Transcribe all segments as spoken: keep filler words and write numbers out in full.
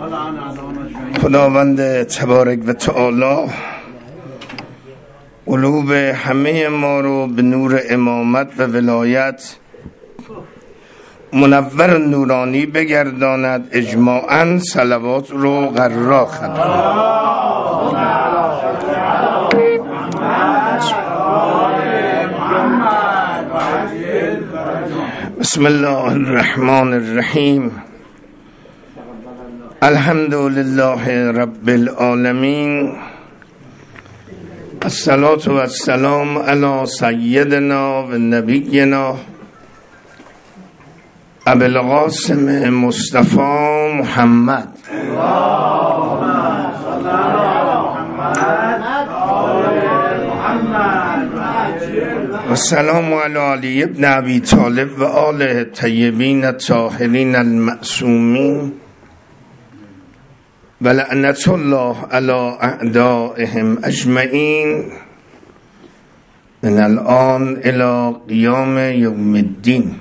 خداوند تبارک و تعالی قلوب همه ما رو به نور امامت و ولایت منور و نورانی بگرداند. اجماعاً صلوات رو قرار خواهد. بسم الله الرحمن الرحیم. الحمد لله رب العالمین. الصلاة و السلام علی سیدنا و نبینا ابی القاسم مصطفی محمد و سلام علی علی ابن ابی طالب و آله طیبین الطاهرین المعصومین و لعنت الله علی اعدائهم اجمعین من الان الی قیام یوم الدین.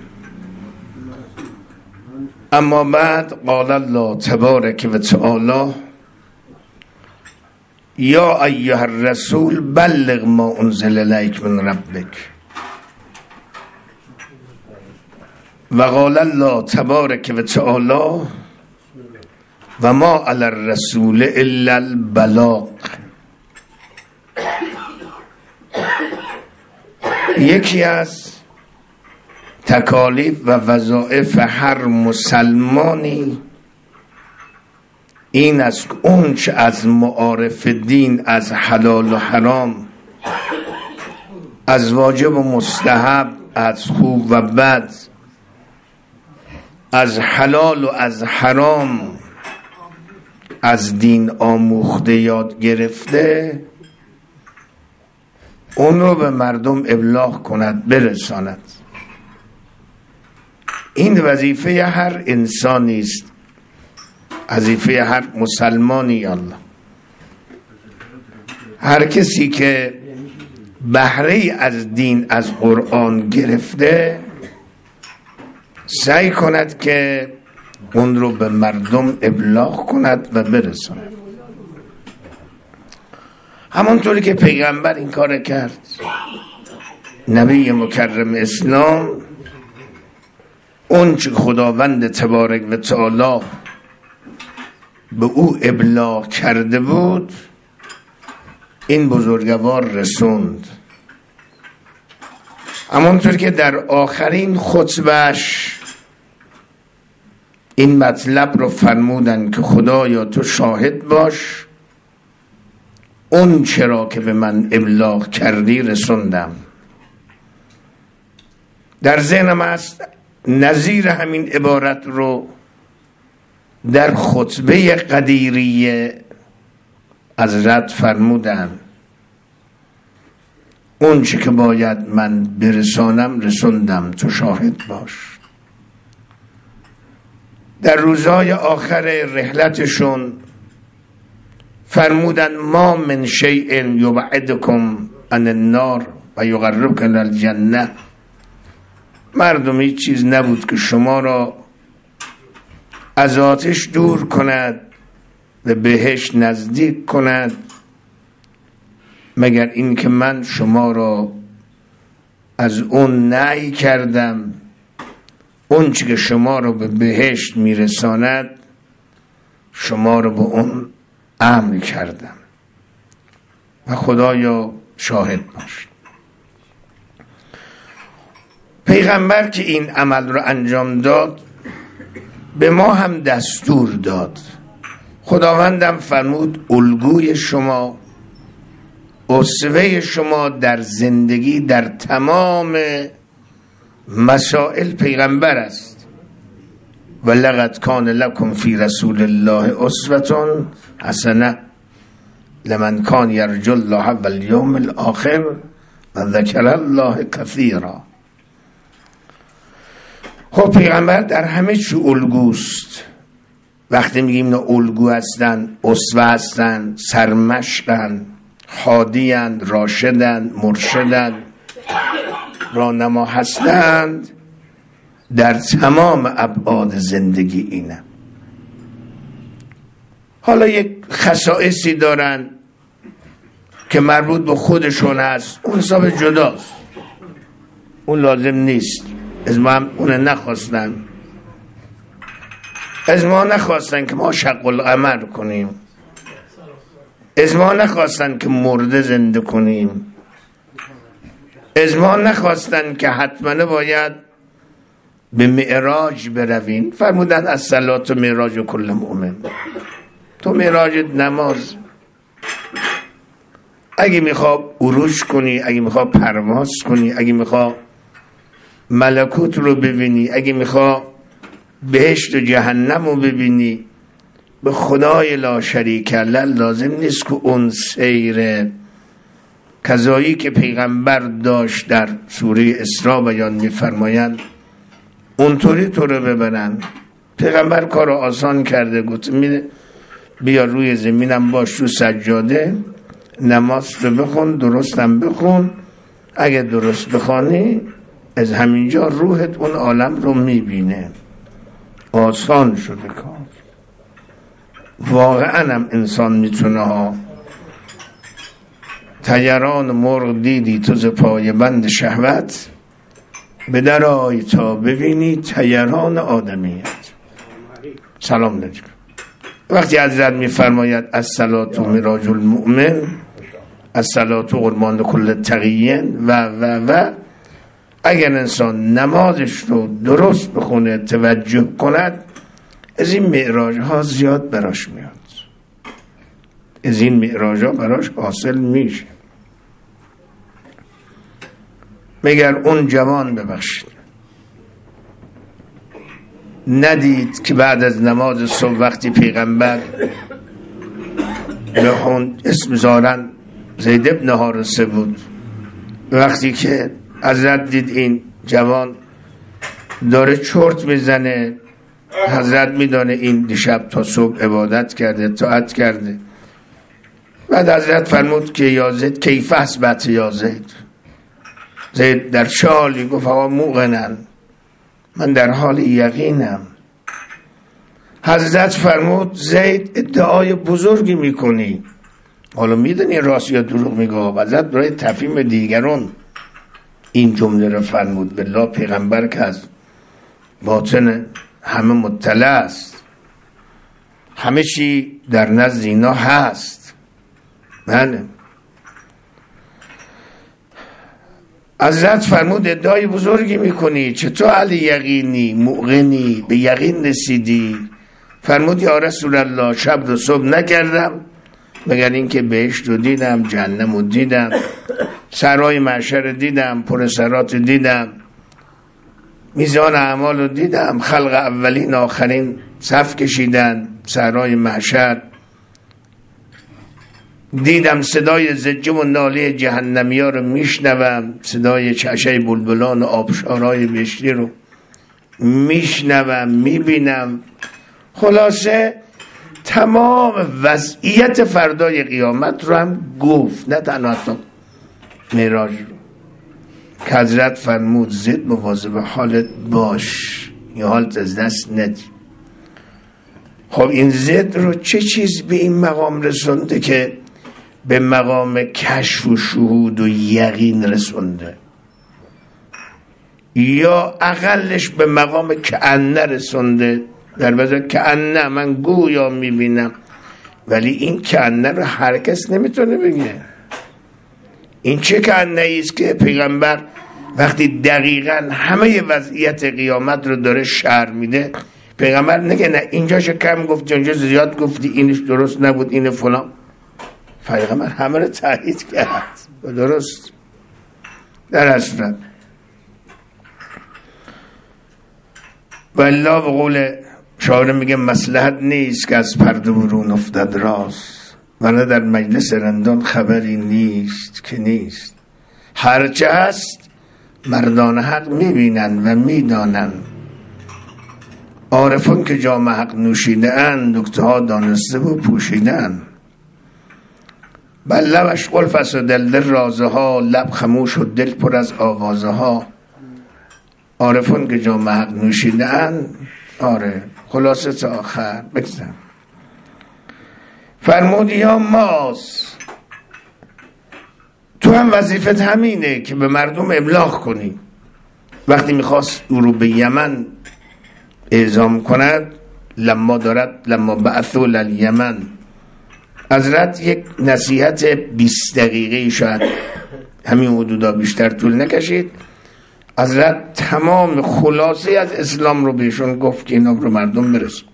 اما بعد، قال الله تبارک و تعالی: یا ایها الرسول بلغ ما انزل الیک من ربک. و قال الله تبارک و تعالی: و ما علی الرسول الا البلاغ. یکی از تکالیف و وظایف هر مسلمانی این است اون چه از معارف دین، از حلال و حرام، از واجب و مستحب، از خوب و بد، از حلال و از حرام، از دین آموخته یاد گرفته، اون رو به مردم ابلاغ کند، برساند. این وظیفه هر انسانی است، وظیفه هر مسلمانی. الله، هر کسی که بهره از دین، از قرآن گرفته، سعی کند که اون رو به مردم ابلاغ کند و برساند. همونطوری که پیغمبر این کار کرد. نبی مکرم اسلام اون چه خداوند تبارک و تعالی به او ابلاغ کرده بود، این بزرگوار رسوند. همونطور که در آخرین خطبهش این مطلب رو فرمودن که خدایا تو شاهد باش، اون چرا که به من ابلاغ کردی رسوندم. در ذهنم است نظیر همین عبارت رو در خطبه قدیریه حضرت فرمودن: اون چه که باید من برسانم رسوندم، تو شاهد باش. در روزهای آخر رحلتشون فرمودن: ما من شیء یبعدکم عن النار و یقربکم الی الجنه. مردم، هیچ چیز نبود که شما را از آتش دور کند و بهشت نزدیک کند مگر این که من شما را از اون نهی کردم. اون چی که شما را به بهشت میرساند شما را به اون امر کردم و خدایا شاهد باش. پیغمبر که این عمل رو انجام داد، به ما هم دستور داد. خداوندم فرمود الگوی شما، اسوه شما در زندگی، در تمام مسائل پیغمبر است. و لقد کان لکم فی رسول الله اسوة حسنه لمن کان یرجو الله والیوم الاخر و ذکر الله کثیرا. خب پیغمبر در همه چی الگوست. وقتی میگیم نه الگو هستن، اسوه هستن، سرمشقن، هادی‌اند، راشدند، مرشدند، راهنما هستند، در تمام ابعاد زندگی اینه. حالا یک خصائصی دارن که مربوط به خودشون هست، اون حساب جداست، اون لازم نیست. از ما هم اون نخواستن، از ما نخواستن که ما شق القمر کنیم، از ما نخواستن که مرده زنده کنیم، از ما نخواستن که حتما باید به معراج برویم. فرمودن از صلات و معراج و کل مؤمن. تو معراج نماز، اگه میخوا عروج کنی، اگه میخوا پرواز کنی، اگه میخوا ملکوت رو ببینی، اگه میخوا بهشت و جهنم رو ببینی، به خدای لا شریک له لازم نیست که اون سیر کذایی که پیغمبر داشت در سوره اسراء بیان میفرمایند اونطوری تو رو ببرن. پیغمبر کار رو آسان کرده، گفت میده بیا روی زمینم باش، تو سجاده نماز رو بخون، درستم بخون، اگه درست بخوانی از همینجا روحت اون عالم رو میبینه. آسان شده کار. واقعا هم انسان میتونه ها. طیران مرغ دیدی تو ز پای بند شهوت، به در آی تا ببینی طیران آدمیت. سلام علیکم. وقتی حضرت میفرماید الصلاة معراج المؤمن، الصلاة قربان کل تقیین و و و اگر انسان نمازش رو درست بخونه، توجه کند، از این معراج ها زیاد براش میاد، از این معراج ها براش حاصل میشه. مگر اون جوان ببخشید ندید که بعد از نماز صبح وقتی پیغمبر بخوند اسم زارن زید ابن حارثه بود، وقتی که حضرت دید این جوان داره چرت میزنه، حضرت میدانه این دیشب تا صبح عبادت کرده، طاعت کرده. بعد حضرت فرمود که یا زید کیف اصبحت یا زید، زید در چه حالی؟ گفت آقا موقنن، من در حال یقینم. حضرت فرمود زید ادعای بزرگی میکنی، حالا میدونی راست یا دروغ میگه. حضرت برای تفهیم دیگران این جمله رو فرمود. بالله پیغمبر که از باطن همه مطلع است، همه چی در نزد اینا هست. بله. حضرت فرمود ادعای بزرگی میکنی، چطور علی یقینی موقنی به یقین رسیدی؟ فرمود یا رسول الله شب رو صبح نکردم مگر اینکه بهشت رو دیدم، جهنم رو دیدم، سرای محشر رو دیدم، پر سرات رو دیدم، میزان اعمال رو دیدم، خلق اولین آخرین صف کشیدن سرای محشر، دیدم صدای زجه و ناله جهنمی ها رو میشنوم، صدای چشه بلبلان و آبشارای بهشتی رو میشنوم، میبینم. خلاصه تمام وضعیت فردای قیامت رو هم گفت، نه تنها معراج رو. که حضرت فرمود زد مواظب حالت باش، این حالت از دست ندی. خب این زد رو چه چیز به این مقام رسونده که به مقام کشف و شهود و یقین رسونده، یا اقلش به مقام کأنه رسونده؟ در وضع کأنه من گویا میبینم، ولی این کأنه رو هر کس نمیتونه بگه. این چه کأنه ایست که پیغمبر وقتی دقیقا همه وضعیت قیامت رو داره شرح میده، پیغمبر نگه نه اینجاش کم گفتی، اونجا زیاد گفتی، اینش درست نبود، این فلان. پیغمبر همه رو تایید کرد و درست در اصلا. والله به قول شاعر میگه مصلحت نیست که از پرده برون افتد راست، ولی در مجلس رندان خبری نیست که نیست. هرچه هست مردان حق میبینن و میدانن، عارفان که جام حق نوشیده اند، نکته ها دانسته و پوشیده اند. بل لبش قلف است و دل دل رازه ها، لب خموش و دل پر از آوازه ها. عارفان که جام حق نوشیده اند. آره خلاصه تا آخر بگذارم. فرمود یا ماز تو هم وظیفت همینه که به مردم ابلاغ کنی. وقتی میخواست او رو به یمن اعزام کند، لما دارد لما بعثوا للیمن، حضرت یک نصیحت بیست دقیقه شاید همین حدودا بیشتر طول نکشید، حضرت تمام خلاصه از اسلام رو بهشون گفت که اینا رو مردم برسون.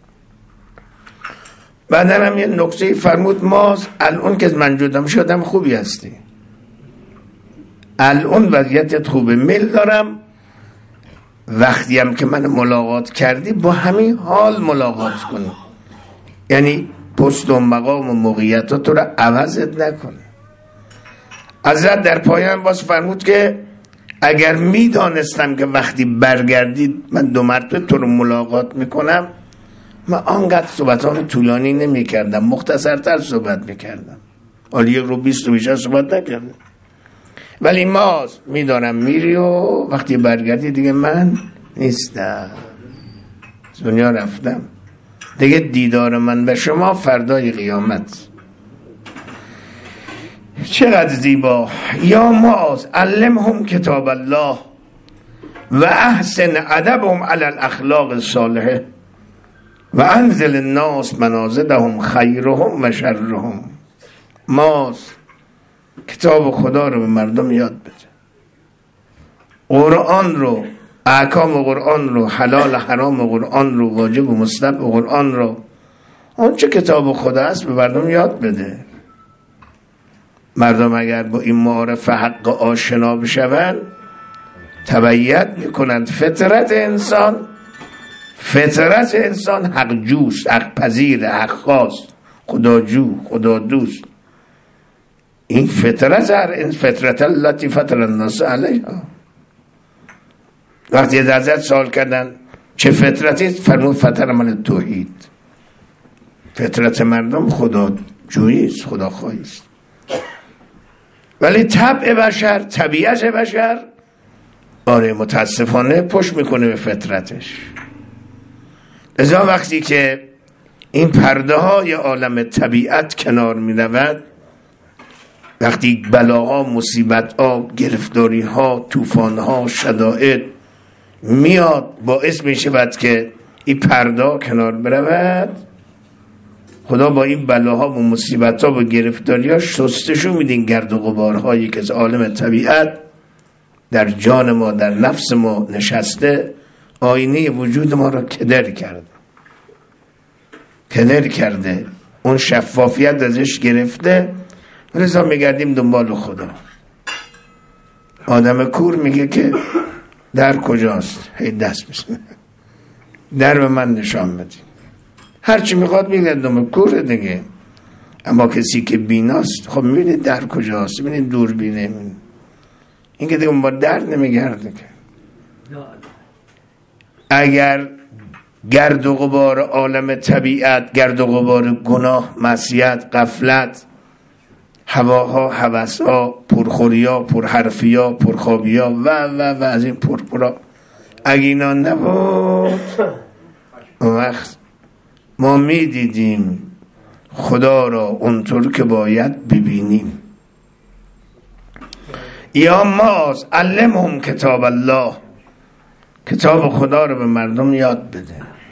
بعدن هم یه نکته فرمود ماز الان که من جدام شدم خوبی هستی، الان وضعیتت خوبه، میل دارم وقتی هم که من ملاقات کردی با همین حال ملاقات کنی، یعنی پست و مقام و موقعیت تو رو عوضت نکنه. حضرت در پایان باز فرمود که اگر میدانستم که وقتی برگردید من دو مرتبه تو رو ملاقات میکنم، من آنقدر صحبتان طولانی نمی کردم، مختصرتر صحبت میکردم، حالا یک رو بیست رو بیشتر صحبت نکردم. ولی ما میدانم میری و وقتی برگردی دیگه من نیستم، دنیا رفتم دیگه، دیدار من به شما فردای قیامت. چقدر زیبا. یا معاذ علمهم کتاب الله و احسن ادبهم علی الاخلاق الصالحه و انزل الناس منازلهم خیرهم و شرهم. معاذ کتاب خدا رو به مردم یاد بده، قرآن رو، احکام قرآن رو، حلال حرام قرآن رو، واجب و مستحب قرآن رو، اون چه کتاب خدا است به مردم یاد بده. مردم اگر با این معارف حق آشنا بشوند تبعیت میکنند فطرت انسان، فطرت انسان حق جوست، حق پذیر، حق خواست، خدا جو، خدا دوست. این فطرت هر این فطرت التي فطر الناس علیها. وقتی از حضرت سوال کردن چه فطرتی، فرمود فطر من توحید. فطرت مردم خدا جوییست، خدا خواهیست. ولی طبع بشر، طبیعت بشر آره متاسفانه پشت میکنه به فطرتش. لذا وقتی که این پرده های عالم طبیعت کنار می رود، وقتی بلاها، مصیبت ها، گرفتاری ها، طوفان ها، شدائد میاد باعث می شود که این پرده ها کنار برود، خدا با این بلاها و مصیبت ها و گرفتاری ها شستشو میدین گرد و غبارهایی که از عالم طبیعت در جان ما، در نفس ما نشسته، آینه وجود ما را کدر کرده کدر کرده اون شفافیت ازش گرفته. لذا میگردیم دنبال خدا. آدم کور میگه که در کجاست، هی دست میزنه در به من نشان بدید، هرچی میخواد میگه دنبال کور دیگه. اما کسی که بیناست خب میبینه در کجاست، میبینه دور بینه، این که دیگه با در نمیگرده که. اگر گرد و غبار عالم طبیعت، گرد و غبار گناه، معصیت، غفلت، هواها، هوسها، پرخوریا، پرحرفیا، پرخوابیا و و و از این پرپرا، اگه اینا نبود اون وقت ما میدیدیم خدا را اونطور که باید ببینیم. یا ماز علمهم کتاب الله، کتاب خدا رو به مردم یاد بده.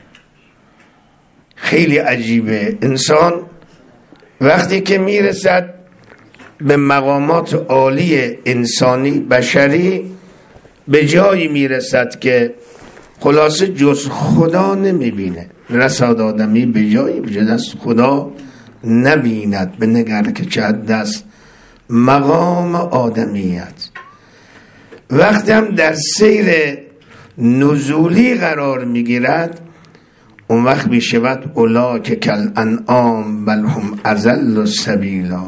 خیلی عجیبه انسان وقتی که میرسد به مقامات عالی انسانی بشری، به جایی میرسد که خلاصه جز خدا نمیبینه. رساد آدمی به جایی بجد از خدا نبیند، به نگر که چه دست مقام آدمیت. وقتی هم در سیر نزولی قرار میگیرد، اون وقت میشود اولا که کل انعام بل هم اضل سبیلا،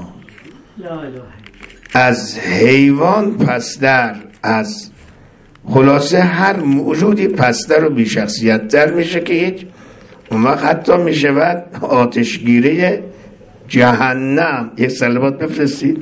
از حیوان پستر، از خلاصه هر موجودی پستر و بیشخصیت تر میشه که هیچ. اون وقت حتی میشود آتشگیره جهنم. یک صلوات بفرستید.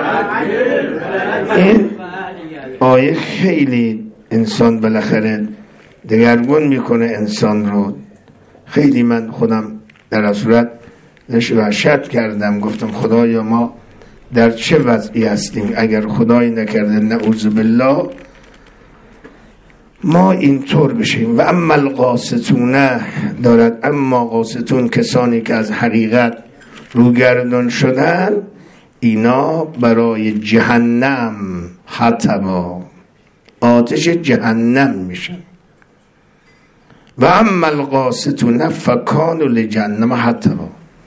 این آیه خیلی انسان بالاخره دگرگون میکنه انسان رو. خیلی من خودم در صورت وحشت کردم، گفتم خدایا ما در چه وضعی هستیم؟ اگر خدای نکرده نعوذ بالله ما اینطور بشیم. و اما القاسطون دارد، اما قاسطون کسانی که از حقیقت روگردان شدن، اینا برای جهنم حطبا، آتش جهنم میشن. و اما القاسطون فکانوا لجهنم حطبا.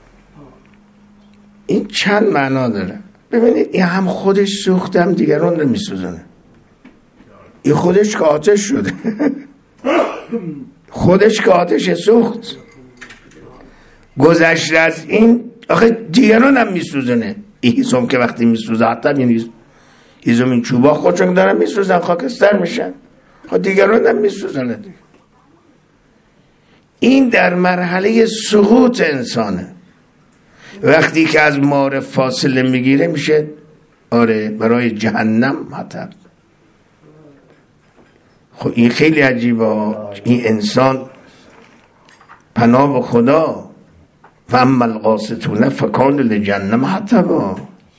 این چند معنا داره. ببینید این هم خودش سوخته هم دیگران رو میسوزونه. این خودش که آتش شده خودش که آتش سوخت، گذشته از این آخه دیگران هم میسوزونه. این هیزم که وقتی میسوزه حتی این هیزم این چوبا خودشون دارن میسوزن، خاکستر میشن، خود دیگران هم میسوزونه. این در مرحله سقوط انسانه. وقتی که از معارف فاصله میگیره میشه آره برای جهنم حطب. خب این خیلی عجیبه. این انسان پناه به خدا. و اما القاسطون فکانوا لجهنم حطبا.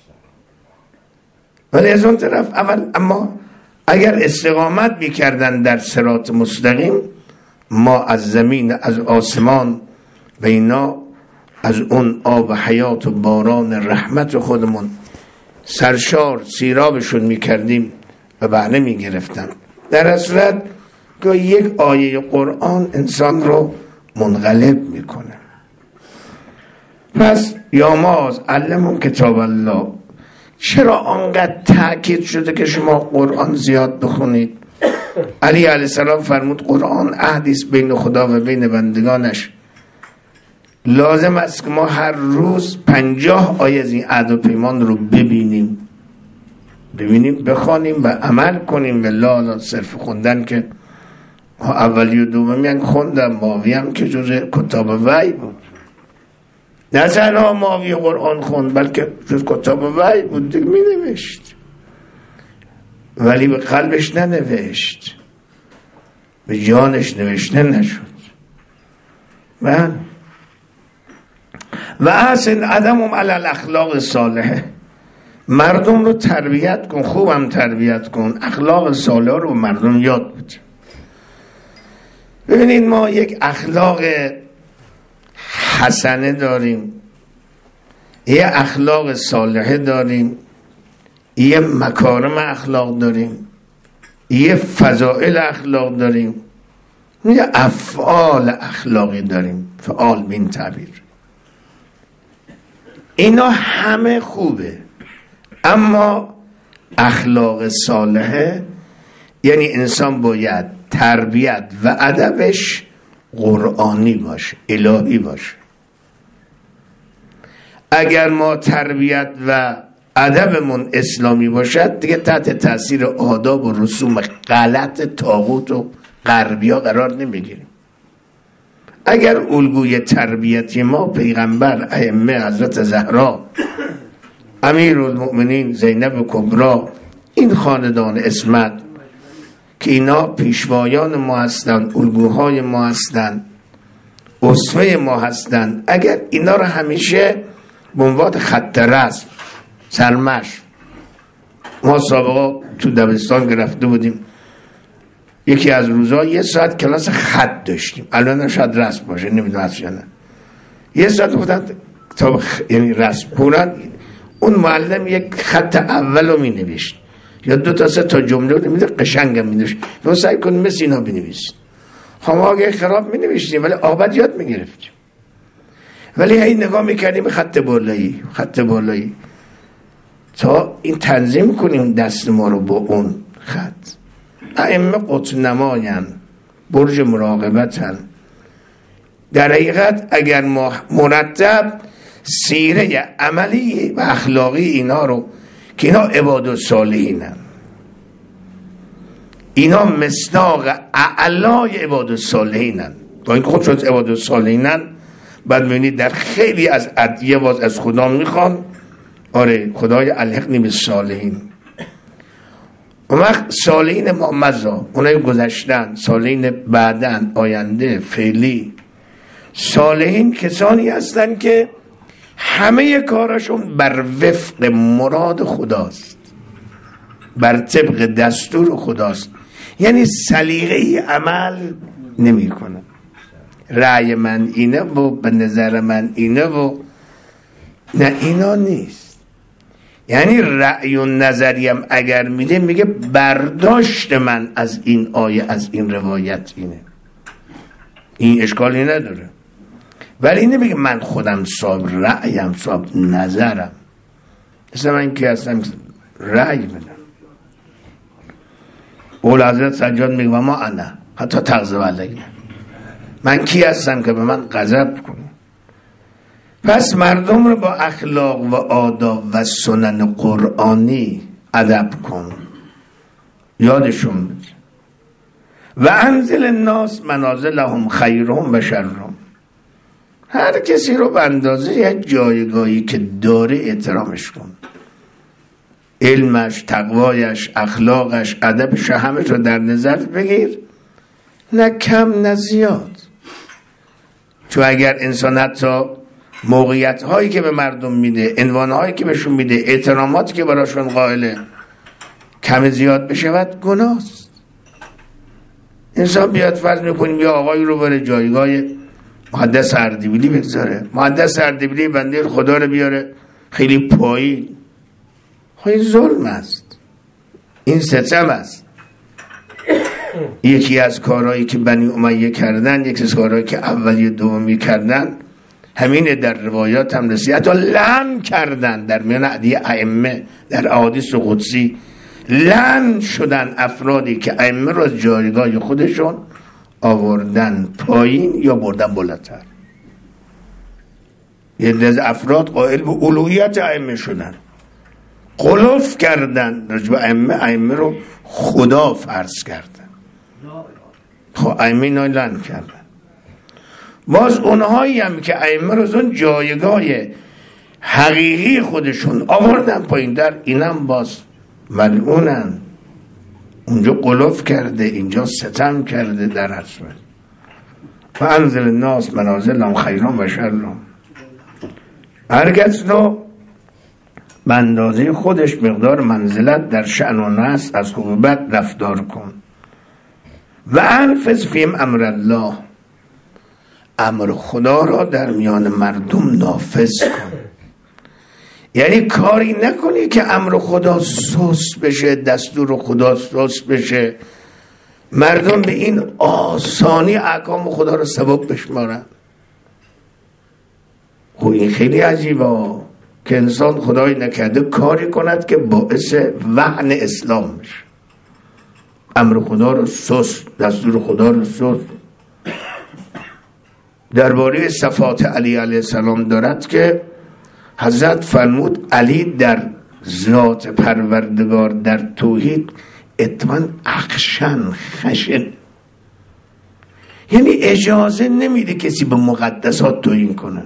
ولی از اون طرف اول اما اگر استقامت میکردن در صراط مستقیم، ما از زمین از آسمان و اینا از اون آب حیات و باران رحمت خودمون سرشار سیرابشون میکردیم و بهره میگرفتن. در اصلت که یک آیه قرآن انسان رو منقلب میکنه. پس یا ماز علمون کتاب الله. چرا آنقدر تأکید شده که شما قرآن زیاد بخونید؟ علی علیه السلام فرمود قرآن عهدیست بین خدا و بین بندگانش. لازم است که ما هر روز پنجاه آیه از این عهد و پیمان رو ببینیم ببینیم بخوانیم و عمل کنیم. و لا صرف خوندن که اولی و دومی هم خوندم، ماوی هم که جز کتاب وحی بود. نه تنها ماوی قرآن خوند بلکه جز کتاب وحی بود، دیگه می نوشت ولی به قلبش ننوشت، به جانش نوشته نشد. من و احسن عدمهم علی الاخلاق صالحه. مردم رو تربیت کن، خوبم تربیت کن، اخلاق صالح رو مردم یاد بده. ببینید ما یک اخلاق حسنه داریم، یه اخلاق صالحه داریم، یه مکارم اخلاق داریم، یه فضائل اخلاق داریم، یه افعال اخلاقی داریم. فعال بین تعبیر اینا همه خوبه، اما اخلاق صالحه یعنی انسان باید تربیت و ادبش قرآنی باشه، الهی باشه. اگر ما تربیت و ادبمون اسلامی باشد دیگه تحت تاثیر آداب و رسوم غلط طاغوت و غربیا قرار نمیگیریم. اگر الگوی تربیتی ما پیغمبر، ائمه، حضرت زهرا، امیرالمؤمنین زینب کبری، این خاندان عصمت که اینا پیشوایان ما هستند، الگوهای ما هستند، اسوه ما هستند، اگر اینا رو همیشه به عنوان خط رسم سرمش، ما سابقا تو دبستان گرفته بودیم یکی از روزها یه ساعت کلاس خط داشتیم، الان شاید رسم باشه نمیدونم هست یا نه. یه ساعت بودن کتاب خ... یعنی رسم پورن، اون معلم یک خط اول رو می نوشت یا دو تا سه تا جمله رو میده قشنگ می نوشت. تو سعی کن مثل اینا بنویسید. خب ما اگه خراب می نوشتیم ولی آباد یاد می گرفتیم. ولی هی نگاه میکردیم خط بالایی خط بالایی تا این تنظیم کنیم دست ما رو با اون خط. ائمه قطب نمایان، برج مراقبتن. در حقیقت اگر ما مرتب سیره عملی و اخلاقی اینا رو که اینا عباد الصالحینن، اینا مصداق اعلای عباد الصالحینن، با این خود شد عباد الصالحینن بعد میبینید در خیلی از ادعیه باز از خدا میخوان آره خدای الحقنی بالصالحین. اون وقت سالین ما مزا، اونای گذشتن، سالین بعدن، آینده، فعلی. صالحین کسانی هستن که همه کاراشون بر وفق مراد خداست، بر طبق دستور خداست، یعنی سلیقه عمل نمی کنن. رأی من اینه و به نظر من اینه و نه، اینا نیست. یعنی رأی و نظریم اگر میده میگه برداشت من از این آیه، از این روایت اینه، این اشکالی نداره. ولی نمیگه من خودم صاحب رأیم، صاحب نظرم. مثل من که هستم رأی بدم. اول حضرت سجاد میگه و ما انا حتی تغضب علیه، من کی هستم که به من غضب کنه؟ پس مردم رو با اخلاق و آداب و سنن قرآنی ادب کن، یادشون بده. و انزل الناس منازلهم خیرهم و شرهم، هر کسی رو به اندازه یک جایگاهی که داره احترامش کن. علمش، تقوایش، اخلاقش، ادبش، همه رو در نظر بگیر، نه کم نه زیاد. چون اگر انسان حتی موقعیت هایی که به مردم میده، عنوان هایی که بهشون میده، احتراماتی که براشون قائله کم زیاد بشود، گناهست. انسان بیاد فرض میکنیم یا آقایی رو بره جایگاه محدث اردبیلی بگذاره، محدث اردبیلی بنده خدا رو بیاره خیلی پایین، خیلی ظلم است، این ستم است. یکی از کارهایی که بنی امیه کردن، یکی از کارهایی که اولی دومی کردن، همین در روایات هم رسید، حتی لعن کردن در میان ائمه، در احادیث قدسی لعن شدن افرادی که ائمه رو از جایگاه خودشون آوردن پایین یا بردن بالاتر. یه از افراد قائل به الوهیت ائمه شدن، غلوف کردن، رجب ائمه ائمه رو خدا فرض کردن. خب ائمه اینا لعن کردن. باز اونهایی هم که ائمه رو از اون جایگاه حقیقی خودشون آوردن پایین در، اینم باز ملعونن. اونجا غلوف کرده، اینجا ستم کرده. در اصل و انزل الناس منازلهم خیرهم و شرهم، هر کس رو به اندازه خودش مقدار منزلت در شأن و نصب از خوب و بد رفتار کن. و انفذ فیهم امر الله، امر خدا را در میان مردم نافذ کن. یعنی کاری نکنی که امر خدا سست بشه، دستور خدا سست بشه، مردم به این آسانی احکام خدا را سبب بشمارن. خب این خیلی عجیبه که انسان خدای نکرده کاری کند که باعث وهن اسلام بشه، امر خدا رو سست، دستور خدا رو سست. درباره صفات علی علیه السلام دارد که حضرت فرمود علی در ذات پروردگار، در توحید اتمن اخشن، خشن، یعنی اجازه نمیده کسی به مقدسات توهین کنه.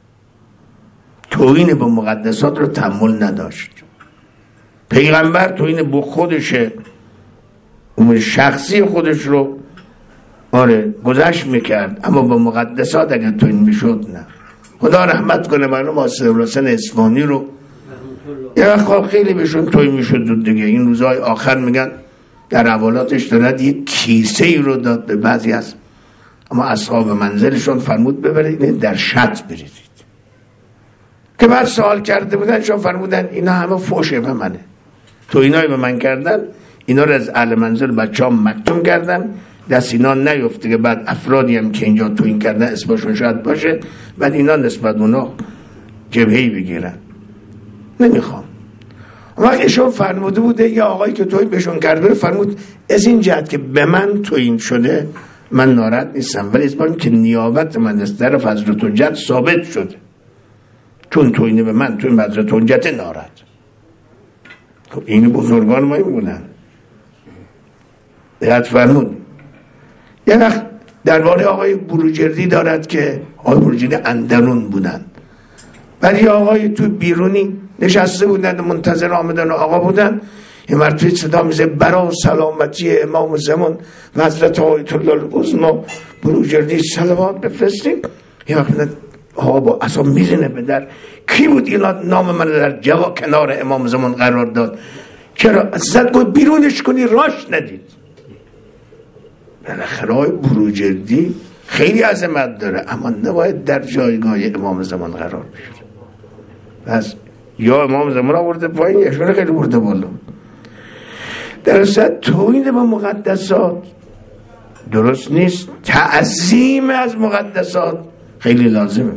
توهین به مقدسات رو تحمل نداشت. پیغمبر توهین به خودشه، امور شخصی خودش رو آره گذشت میکرد، اما به مقدسات اگر توهین میشد نه. خدا رحمت کنه مرحوم آصف الحسین اصفهانی رو، یه وقت خیلی بهشون توهین میشد دیگه. این روزهای آخر میگن در حوالاتش دارد یک کیسه ای رو داد به بعضی از اما اصحاب منزلشون، فرمود ببرید در شط بریزید. که بعد سوال کرده بودن شون فرمودن اینا همه فوشه به منه، تو اینایی به من کردن، اینا رو از اهل منزل بچه هم مکتوم کردن، دست اینا نیفته که بعد افرادی هم که اینجا تو این کردن اسمشون شاید باشه، بعد اینا نسبت اونا جبهه‌ای بگیرن. نمیخوام. وقت ایشون فرموده بوده یا آقایی که تویین بهشون کرده فرمود از این جهت که به من تویین شده من ناراحت نیستم، ولی از باریم که نیابت من از طرف حضرت حجت ثابت شده، چون تویینه به من تویین حضرت حجت ناراحت. خب این بزرگان ما این بودن. دقیقت فرمود. یه وقت درباره آقای بروجردی دارد که آقای بروجردی اندرون بودن، ولی آقای تو بیرونی نشسته بودن منتظر آمدن آقا بودن. یه مرتبه صدا میزه برای سلامتی امام زمان و حضرت آیت الله العظمی بروجردی صلوات بفرستیم. یه وقت ها با اصلا میزنه به در، کی بود اینا نام من در جوا کنار امام زمان قرار داد؟ چرا؟ زد گفت بیرونش کنی، راش ندید. بالاخره های بروجردی خیلی عظمت داره، اما نباید در جایگاه امام زمان قرار بگیره. پس یا امام زمان آورده پایین یا شونه خیلی برده بالا. در اصل توهین به مقدسات درست نیست. تعظیم از مقدسات خیلی لازمه.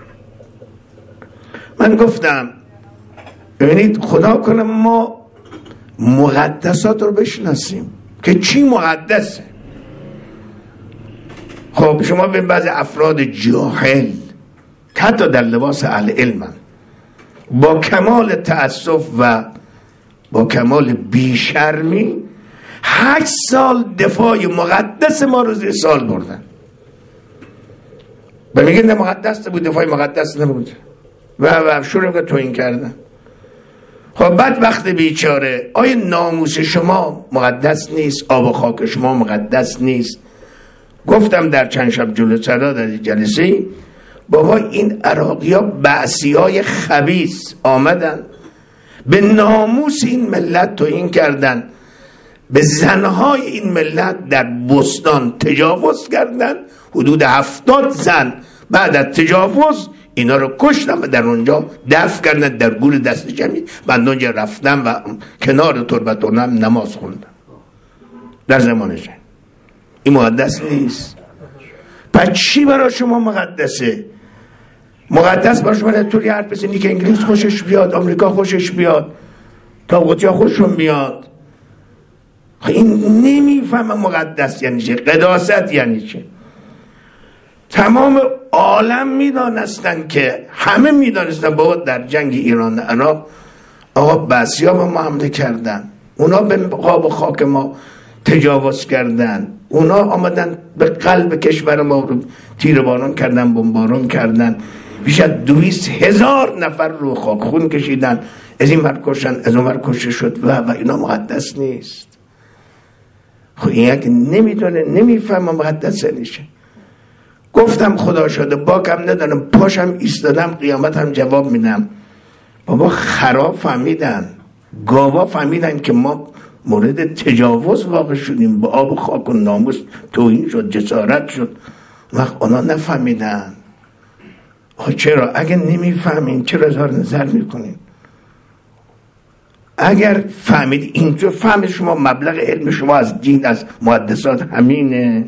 من گفتم ببینید خدا کنه ما مقدسات رو بشناسیم که چی مقدسه. خب شما ببین بعضی افراد جاهل حتی در لباس اهل علم با کمال تأسف و با کمال بیشرمی هشت سال دفاع مقدس ما رو زیر سال بردن و میگه نه مقدس بود، دفاع مقدس نبود و و شروع که توهین کردن. خب بعد وقت بیچاره آیا ناموس شما مقدس نیست؟ آب و خاک شما مقدس نیست؟ گفتم در چند شب جلو صدا در جلسه بابا این عراقی ها بعثی های خبیث آمدن به ناموس این ملت توهین کردن، به زنهای این ملت در بستان تجاوز کردن، حدود هفتاد زن بعد از تجاوز اینا رو کشتن و در اونجا دفن کردن در گور دست جمعی. من اونجا رفتم و کنار تربت اونم نماز خوندم در زمانش. این مقدس نیست. پس چی برای شما مقدسه؟ مقدس برای شما طوری حرف بزنی که انگلیس خوشش بیاد، آمریکا خوشش بیاد، طاغوتیا خوششون بیاد. این نمیفهمه مقدس یعنی چه، قداست یعنی چه. تمام عالم میدانستن که همه میدانستن بابا در جنگ ایران عراق آقا بعثی‌ها به ما حمله کردن، اونا به قاب و خاک ما تجاوز کردن، اونا آمدن به قلب کشور ما رو تیرباران کردن، بمباران کردن، بیش از دویست هزار نفر رو خاک خون کشیدن، از این ور کشن از اون ور کشته شد و و اینا مقدس نیست. خب این یک نمیدونه نمیفهمه مقدس نیشه. گفتم خدا شده باکم ندارم، پاشم ایستادم قیامت هم جواب میدم. بابا خراب فهمیدن، گاوا فهمیدن که ما مورد تجاوز واقع شدیم، با آب و خاک و ناموس توهین شد، جسارت شد. وقت اونا نفهمیدن. آه چرا؟ اگه نمیفهمین چرا اظهار نظر میکنین؟ اگر فهمید اینجا فهمید شما مبلغ علم شما از دین از مقدسات همینه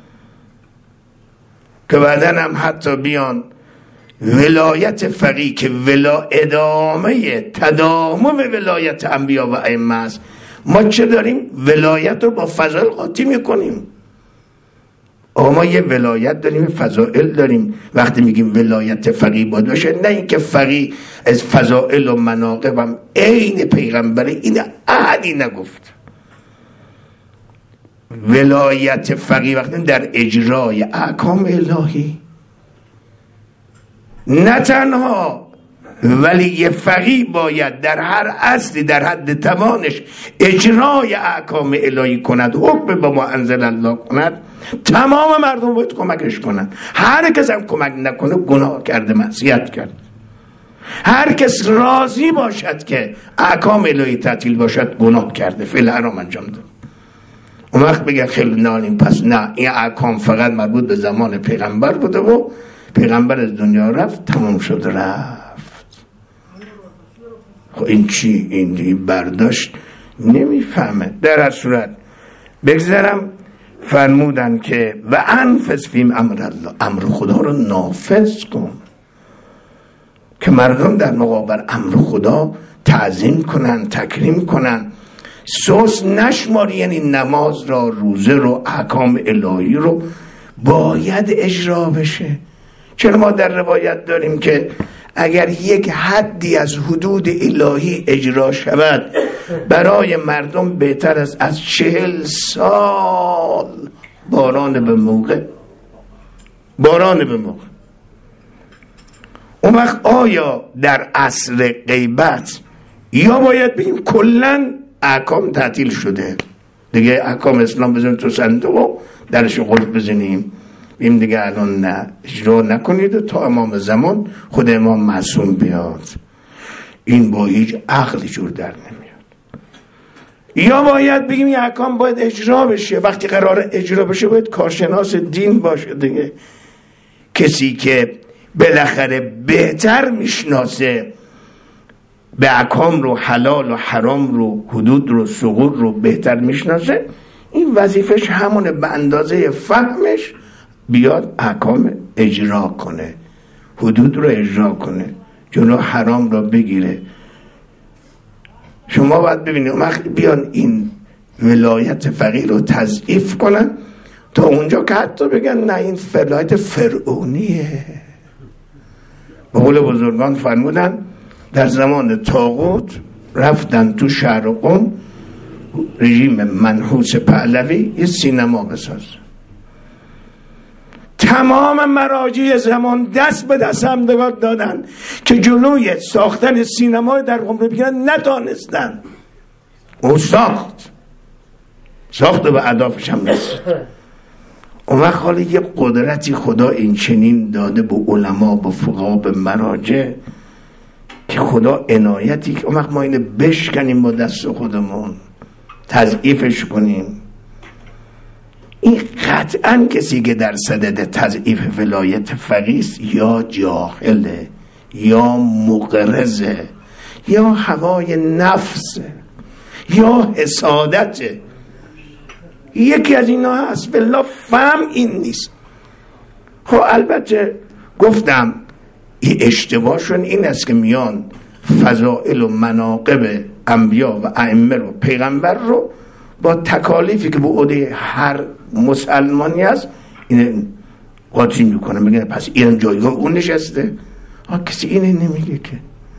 که بعدن هم حتی بیان ولایت فقیه که ولا ادامه تدامم ولایت انبیا و ائمه است، ما چه داریم؟ ولایت رو با فضائل قاطی میکنیم. آقا ما یه ولایت داریم، فضائل داریم. وقتی میگیم ولایت فقیه باید باشه، نه اینکه فقیه از فضائل و مناقب هم عین پیغمبره، این احدی نگفت. ولایت فقیه وقتی در اجرای احکام الهی، نه تنها ولی فقیه باید در هر اصلی در حد توانش اجرای احکام الهی کند، حکم با ما انزل الله کند، تمام مردم باید کمکش کنند. هر کس هم کمک نکنه گناه کرده، معصیت کرد. هر کس راضی باشد که احکام الهی تعطیل باشد گناه کرده، فعل حرام انجام داد. اون وقت بگن خیلی نالیم، پس نه این احکام فقط مربوط به زمان پیغمبر بوده و پیغمبر از دنیا رفت، تمام شد رفت. خب این چی؟ این برداشت نمیفهمه. در هر صورت بگذارم فرمودن که و انفذ فیم امر الله، امر خدا رو نافذ کن که مردم در مقابل امر خدا تعظیم کنن، تکریم کنن، سوس نشماری. یعنی نماز را، روزه رو، احکام الهی رو باید اجرا بشه. چرا ما در روایت داریم که اگر یک حدی از حدود الهی اجرا شود برای مردم بهتر است از چهل سال باران به موقع. باران به موقع. اون وقت آیا در عصر غیبت یا باید بگیم کلن احکام تعطیل شده دیگه، احکام اسلام بزنیم تو صندوق و درش قلف بزنیم این دیگه الان نه اجرا نکنید تا امام زمان خود امام معصوم بیاد. این با هیچ عقلی جور در نمیاد. یا باید بگیم این احکام باید اجرا بشه، وقتی قرار اجرا بشه باید کارشناس دین باشه دیگه، کسی که بالاخره بهتر میشناسه به احکام رو، حلال و حرام رو، حدود رو، ثغور رو بهتر میشناسه، این وظیفش همونه به اندازه فهمش بیاد احکام اجرا کنه، حدود رو اجرا کنه، جلو حرام رو بگیره. شما باید ببینید وقتی بیان این ولایت فقیه رو تضعیف کنن تا اونجا که حتی بگن نه این ولایت فرعونیه. به قول بزرگان فرمودن در زمان طاغوت رفتن تو شهر قم رژیم منحوس پهلوی یه سینما بساز، تمام مراجع زمان دست به دست همدیگر دادن که جلوی ساختن سینما در قم رو بگیرن، ندانستن. او ساخت ساخت و به اهدافش هم رسید. اون وقت حالا یه قدرتی خدا این چنین داده به علما، به فقها، به مراجع که خدا عنایتی که اون وقت ما اینو بشکنیم با دست خودمون تضعیفش کنیم. این قطعا کسی که در صدد تضعیف ولایت فقیه یا جاهله یا مقرزه یا هوای نفسه یا حسادته، یکی از اینا هست. بالله فهم این نیست. خب البته گفتم این اشتباهشون این است که میان فضائل و مناقب انبیا و ائمه رو، پیغمبر رو با تکالیفی که به عهده هر مسلمانی است این قاطی میکنه، میگن پس این جایگاه اون نشسته. آه کسی اینه نمیگه که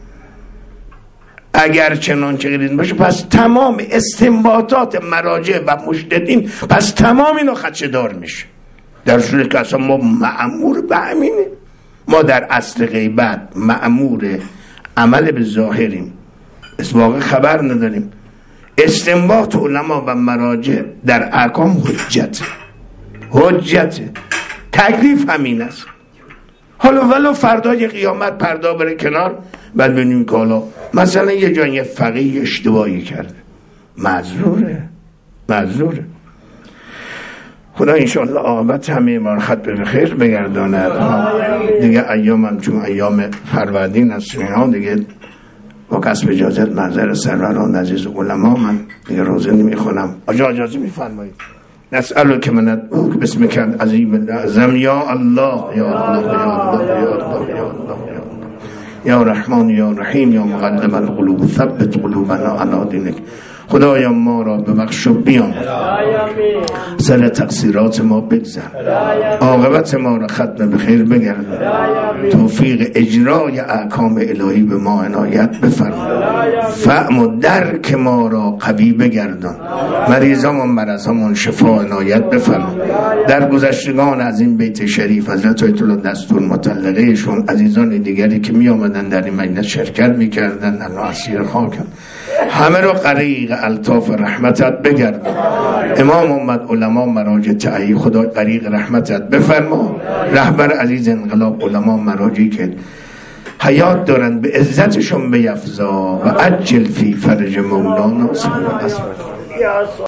اگر چنانچه غیر باشه پس تمام استنباطات مراجع و مجتهدین پس تمام اینا خدشه دار میشه، در صورتی که اصلا ما مأمور به همینه. ما در اصل غیبت مأمور عمل به ظاهریم، از واقع خبر نداریم. استنباط علما و مراجع در احکام حجت حجت تکلیف همین است. حالا ولو فردای قیامت پردا بره کنار، بعد ببینیم که حالا مثلا یه جای فقیه اشتباهی کرده، معذوره معذوره. خدا انشاءالله عاقبت همه ما رو خط به خیر بگرداند. دیگه ایام هم چون ایام فروردین است اینا دیگه با کسب اجازت منظر سروران عزیز علما من دیگه روزه نمیخونم. آجا اجازه میفرمایید؟ نسألو که من بسم کن عظیم الاعظم یا الله یا الله یا الله یا الله یا الله یا رحمان یا رحیم یا مقلب القلوب ثبت قلوبنا علی دینک. خدایا ما را ببخش و بیام، سر تقصیرات ما بگذر، عاقبت ما را ختم به خیر بگردان، توفیق اجرای احکام الهی به ما عنایت بفرما، فهم و درک ما را قوی بگردان، مریضان و مرضان شفا عنایت بفرما. در گذشتگان از این بیت شریف حضرت آیت الله دستور مطلقهشون عزیزان دیگری که می آمدن در این مجلس شرکت می کردن الله اسیر خاکن همه رو غریق الطاف رحمتت بگردان. امام اومد علما مراجع تعیی خدا غریق رحمتت بفرما. رهبر عزیز انقلاب علما مراجعی که حیات دارند به عزتشون بیفزا و عجل فی فرج مولانا صلی الله علیه و